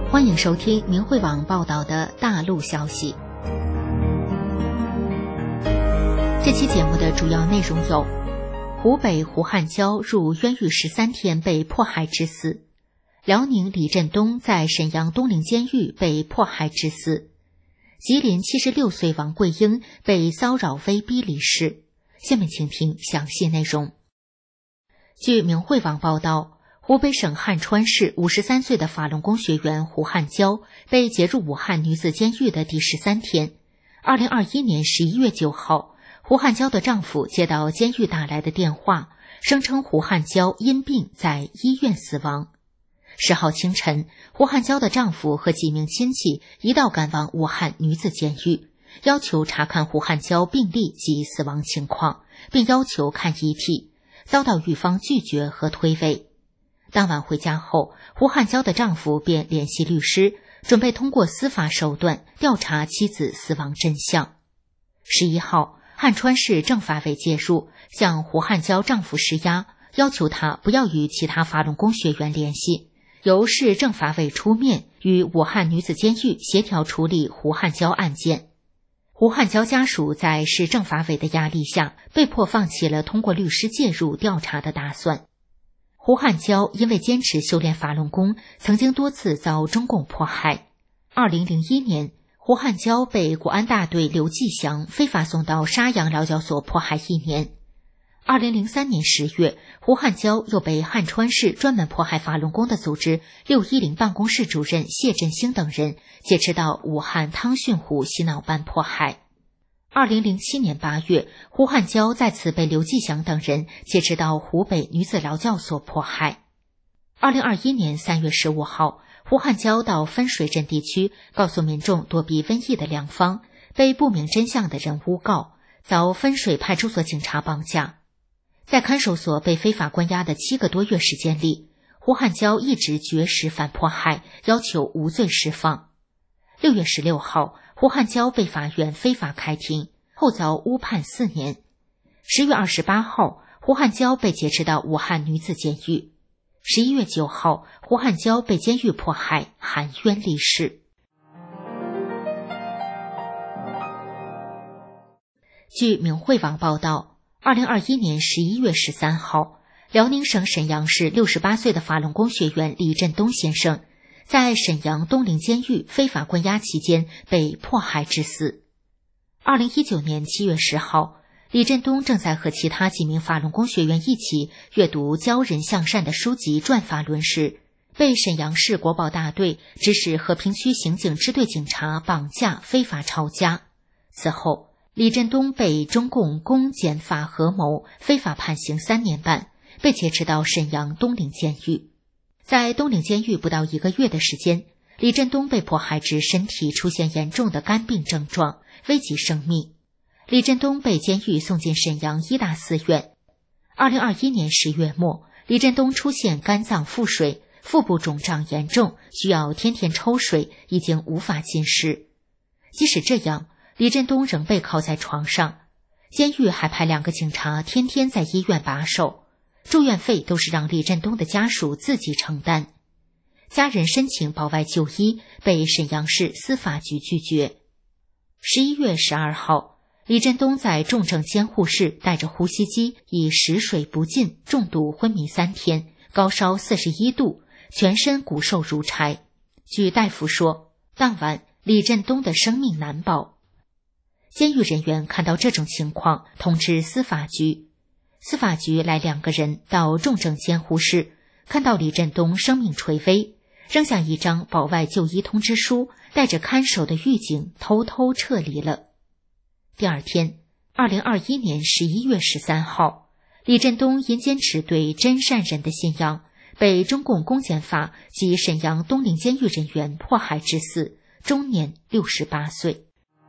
欢迎收听明慧网报道的大陆消息。这期节目的主要内容有：湖北胡汉椒入冤狱13天被迫害致死；辽宁李振东在沈阳东陵监狱被迫害致死；吉林76岁王桂英被骚扰威逼离世。下面请听详细内容。据明慧网报道，湖北省汉川市53岁的法轮功学员胡汉椒被解入武汉女子监狱的第13天，2021年11月9号，胡汉椒的丈夫接到监狱打来的电话，声称胡汉椒因病在医院死亡。10号清晨，胡汉椒的丈夫和几名亲戚一道赶往武汉女子监狱，要求查看胡汉椒病历及死亡情况，并要求看遗体，遭到狱方拒绝和推诿。当晚回家后，胡汉椒的丈夫便联系律师，准备通过司法手段调查妻子死亡真相。11号，汉川市政法委介入，向胡汉椒丈夫施压，要求他不要与其他法轮功学员联系，由市政法委出面与武汉女子监狱协调处理胡汉椒案件。胡汉椒家属在市政法委的压力下，被迫放弃了通过律师介入调查的打算。胡汉椒因为坚持修炼法轮功，曾经多次遭中共迫害。2001年，胡汉椒被国安大队刘继祥非法送到沙洋劳教所迫害1年。2003年10月，胡汉椒又被汉川市专门迫害法轮功的组织610办公室主任谢振兴等人劫持到武汉汤逊湖洗脑班迫害。2007年8月，胡汉椒再次被刘继祥等人劫持到湖北女子劳教所迫害。2021年3月15号，胡汉椒到分水镇地区告诉民众躲避瘟疫的良方，被不明真相的人诬告，遭分水派出所警察绑架。在看守所被非法关押的7个多月时间里，胡汉椒一直绝食反迫害，要求无罪释放。6月16号，胡汉椒被法院非法开庭，后遭误判4年。10月28号，胡汉椒被劫持到武汉女子监狱。11月9号，胡汉椒被监狱迫害，含冤离世。据明慧网报道，2021年11月13号，辽宁省沈阳市68岁的法轮功学员李振东先生在沈阳东陵监狱非法关押期间被迫害致死。2019年7月10号，李振东正在和其他几名法轮功学员一起阅读教人向善的书籍转法轮时，被沈阳市国保大队指使和平区刑警支队警察绑架非法抄家。此后，李振东被中共公检法合谋非法判刑3年半，被劫持到沈阳东陵监狱。在东陵监狱不到1个月的时间，李振东被迫害致身体出现严重的肝病症状，危及生命。李振东被监狱送进沈阳医大寺院。2021年10月末，李振东出现肝脏腹水，腹部肿胀严重，需要天天抽水，已经无法进食。即使这样，李振东仍被铐在床上，监狱还派2个警察天天在医院把守，住院费都是让李振东的家属自己承担。家人申请保外就医，被沈阳市司法局拒绝。11月12号，李振东在重症监护室带着呼吸机，以食水不进重度昏迷3天，高烧41度，全身骨瘦如柴。据大夫说，当晚李振东的生命难保。监狱人员看到这种情况，通知司法局。司法局来2个人到重症监护室，看到李振东生命垂危，扔下一张保外就医通知书，带着看守的狱警偷偷撤离了。第二天，2021年11月13号，李振东因坚持对真善忍的信仰，被中共公检法及沈阳东陵监狱人员迫害致死，终年68岁。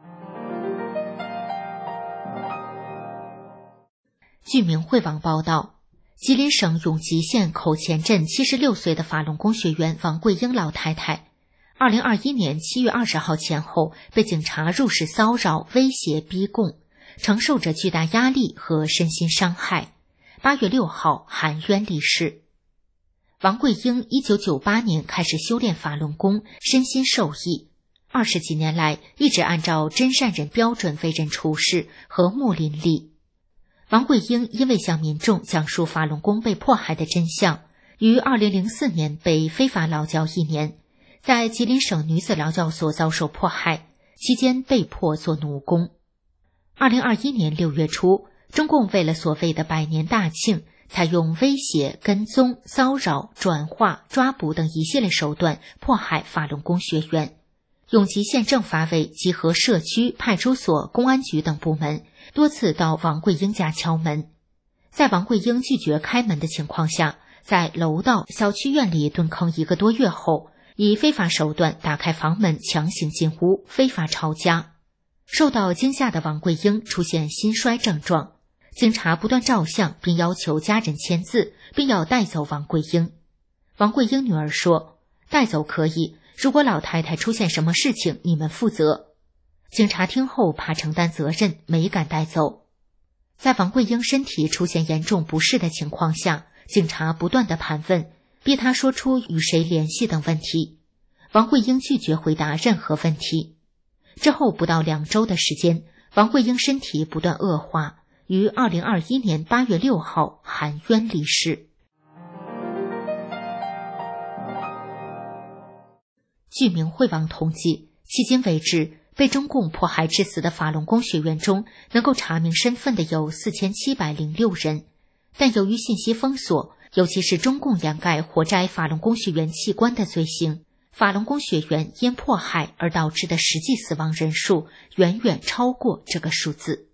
据明慧网报道，吉林省永吉县口前镇76岁的法轮功学员王桂英老太太，2021年7月20号前后被警察入室骚扰、威胁、逼供，承受着巨大压力和身心伤害。8月6号含冤离世。 王贵英1998年开始修炼法轮功，身心受益，20几年来一直按照真善人标准为人处事，和睦邻里。王贵英因为向民众讲述法轮功被迫害的真相，于2004年被非法劳教1年，在吉林省女子劳教所遭受迫害，期间被迫做奴工。2021年6月初，中共为了所谓的100年大庆，采用威胁、跟踪、骚扰、转化、抓捕等一系列手段迫害法轮功学员。永吉县政法委集合社区、派出所、公安局等部门，多次到王贵英家敲门。在王贵英拒绝开门的情况下，在楼道、小区院里蹲坑1个多月后，以非法手段打开房门，强行进屋，非法抄家。受到惊吓的王贵英出现心衰症状，警察不断照相，并要求家人签字，并要带走王贵英。王贵英女儿说：“带走可以，如果老太太出现什么事情，你们负责。”警察听后怕承担责任，没敢带走。在王贵英身体出现严重不适的情况下，警察不断地盘问，逼她说出与谁联系等问题。王贵英拒绝回答任何问题。之后不到2周的时间，王贵英身体不断恶化，于2021年8月6号含冤离世。据明慧网统计，迄今为止，被中共迫害致死的法轮功学员中，能够查明身份的有4706人，但由于信息封锁，尤其是中共掩盖活摘法轮功学员器官的罪行，法轮功学员因迫害而导致的实际死亡人数远远超过这个数字。